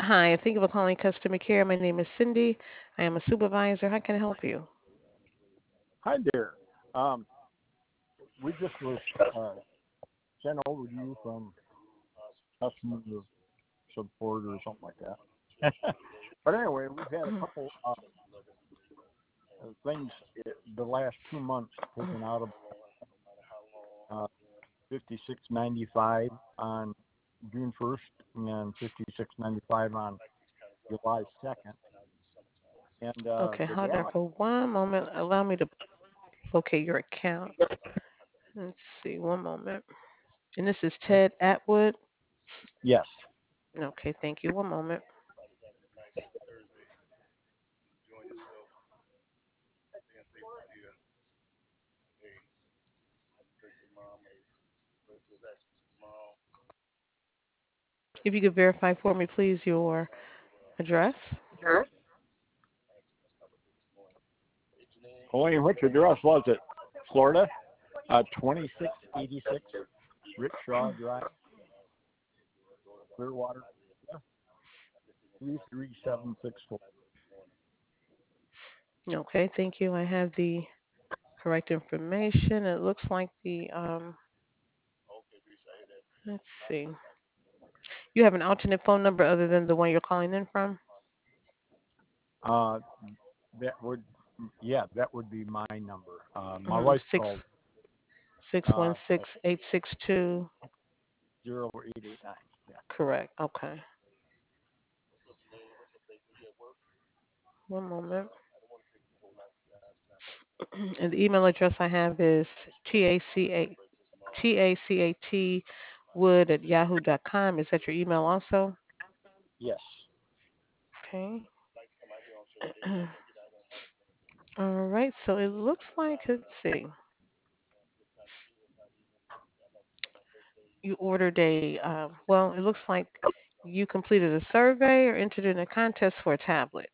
Hi, thank you for calling customer care. My name is Cindy. I am a supervisor. How can I help you? Hi there. Um, we just was uh, sent over to you from customer support or something like that. But anyway, we've had a couple things the last 2 months taken out of uh, 56.95 on June 1st and 56.95 on July 2nd, and Okay, the hold on balance. for one moment. Allow me to locate your account. Let's see, one moment. And this is Ted Atwood. Yes. Okay, thank you. One moment. If you could verify for me, please, your address. Only which address was it? Florida, 2686 Rickshaw Drive, Clearwater, 33764. Okay, thank you. I have the correct information. It looks like let's see. You have an alternate phone number other than the one you're calling in from? Uh, that would, yeah, that would be my number. My Mm-hmm. wife called Six one uh, six 862. 0889. Yeah. Correct. Okay. One moment. And the email address I have is tacat wood at yahoo.com. Is that your email also? Yes. Okay. All right. So it looks like, let's see, you ordered well, it looks like you completed a survey or entered in a contest for a tablet,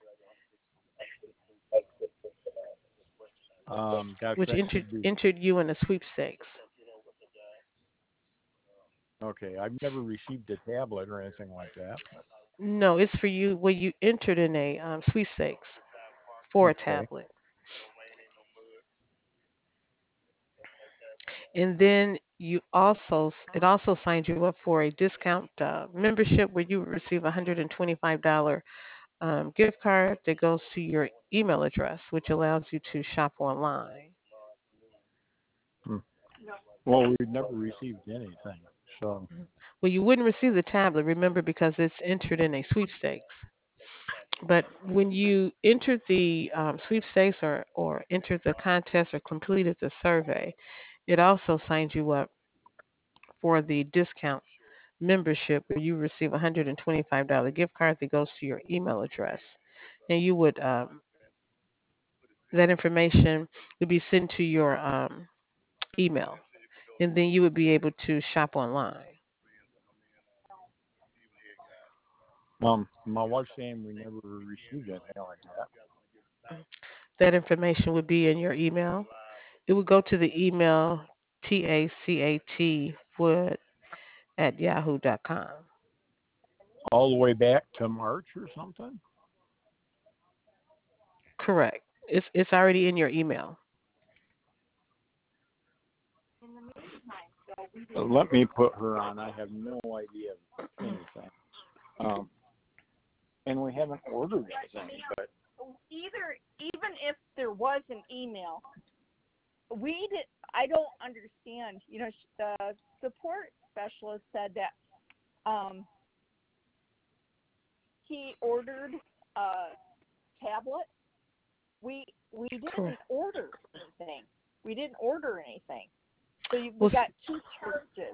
Gosh, which that could be. entered you in a sweepstakes. Okay. I've never received a tablet or anything like that. No, it's for you. Well, you entered in a sweepstakes for a Okay. tablet. And then it also signed you up for a discount membership where you would receive a $125 gift card that goes to your email address, which allows you to shop online. Hmm. Well, we've never received anything. So, Mhm. Well, you wouldn't receive the tablet, remember, because it's entered in a sweepstakes. But when you entered the sweepstakes or entered the contest or completed the survey, it also signs you up for the discount membership where you receive a $125 gift card that goes to your email address. And you would that information would be sent to your email, and then you would be able to shop online. my wife's saying we never received anything like that. That information would be in your email. It would go to the email tacat wood at yahoo.com. All the way back to March or something. Correct. It's already in your email. Let me put her on. I have no idea of anything. Um, and we haven't ordered anything, but Either even if there was an email, we did. I don't understand. The support specialist said that he ordered a tablet. We didn't Correct. order anything. We didn't order anything. So we Well, got two charges: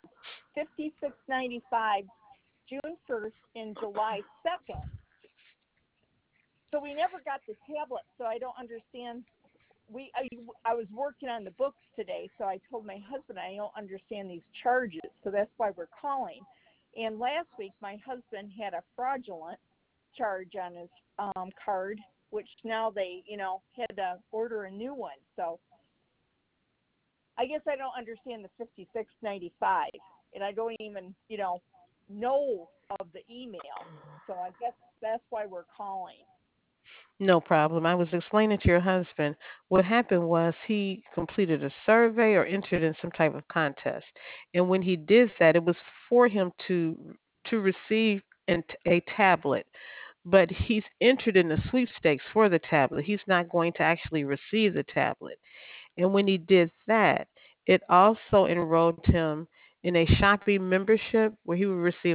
56.95 June 1st and July 2nd. So we never got the tablet. So I don't understand. I was working on the books today, so I told my husband I don't understand these charges, so that's why we're calling. And last week, my husband had a fraudulent charge on his card, which now they, had to order a new one. So I guess I don't understand the 56.95, and I don't even, know of the email. So I guess that's why we're calling. No problem. I was explaining to your husband what happened was he completed a survey or entered in some type of contest. And when he did that, it was for him to receive a tablet. But he's entered in the sweepstakes for the tablet. He's not going to actually receive the tablet. And when he did that, it also enrolled him in a Shopee membership where he would receive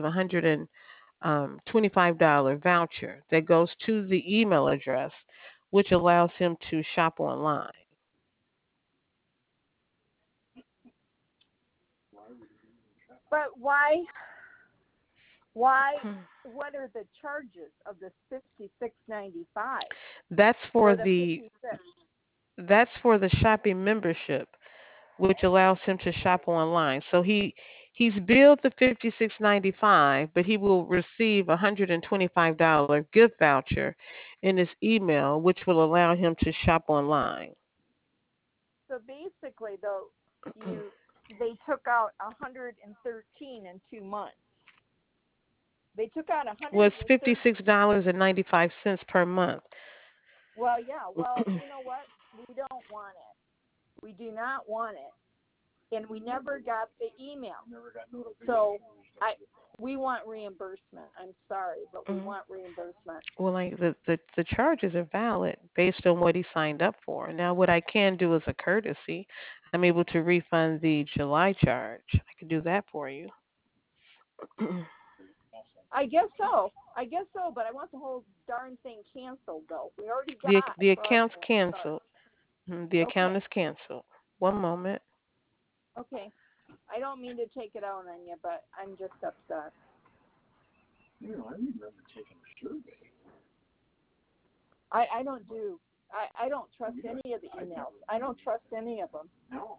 $125 voucher that goes to the email address, which allows him to shop online. But why what are the charges of the 56.95 That's for or the the 56? that's for the Shopee membership, which allows him to shop online. So he's billed the 56.95, but he will receive $125 gift voucher in his email, which will allow him to shop online. So basically, though, you they took out 113 in 2 months. They took out Was 113. $56.95 per month. Well, yeah. Well, you know what? We don't want it. We do not want it, and we never got the email. So we want reimbursement. I'm sorry, but we Mhm. want reimbursement. Well, like the charges are valid based on what he signed up for. Now, what I can do as a courtesy, I'm able to refund the July charge. I can do that for you. I guess so. I guess so, but I want the whole darn thing canceled, though. We already the got the account's fraudulent charge. canceled. The account Okay. is canceled. One moment. Okay. I don't mean to take it out on you, but I'm just upset. I remember taking a survey. I don't do. I don't trust any of the emails. I don't trust any of them. No.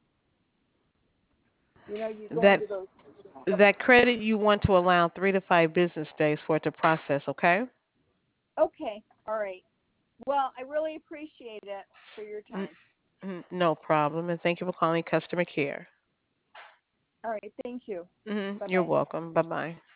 You know, you go That into those. that credit you want to allow 3 to 5 business days for it to process. Okay. Okay. All right. Well, I really appreciate it for your N- time. No problem. And thank you for calling customer care. All right. Thank you. Bye You're bye. welcome. Bye bye.